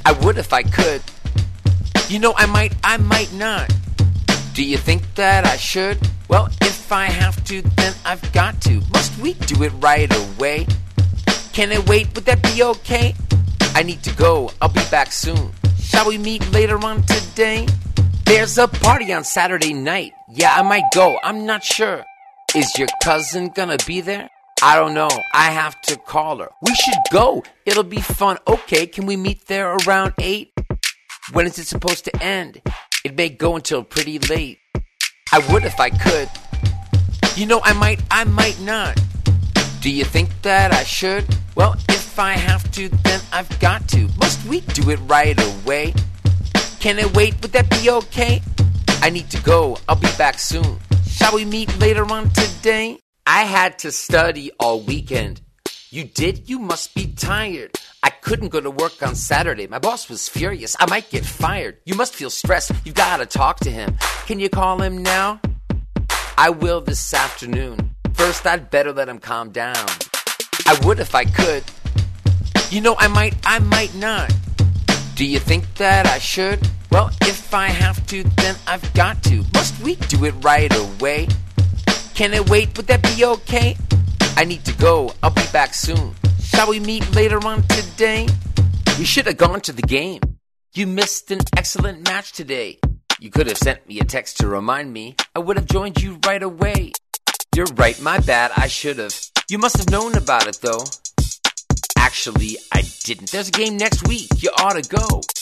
I would if I could. You know, I might not. Do you think that I should? Well, if I have to, then I've got to. Must we do it right away? Can it wait? Would that be okay? I need to go. I'll be back soon. Shall we meet later on today? There's a party on Saturday night. Yeah, I might go. I'm not sure. Is your cousin gonna be there? I don't know. I have to call her. We should go. It'll be fun. Okay, can we meet there around 8? When is it supposed to end? It may go until pretty late. I would if I could. You know, I might not. Do you think that I should? Well, if I have to, then I've got to. Must we do it right away? Can it wait? Would that be okay? I need to go. I'll be back soon. Shall we meet later on today? I had to study all weekend. You did? You must be tired. I couldn't go to work on Saturday. My boss was furious. I might get fired. You must feel stressed. You've got to talk to him. Can you call him now? I will this afternoon. First, I'd better let him calm down. I would if I could. You know, I might not. Do you think that I should? Well, if I have to, then I've got to. Must we do it right away? Can it wait? Would that be okay? I need to go. I'll be back soon. Shall we meet later on today? We should have gone to the game. You missed an excellent match today. You could have sent me a text to remind me. I would have joined you right away. You're right, my bad, I should have. You must have known about it though. Actually, I didn't. There's a game next week. You ought to go.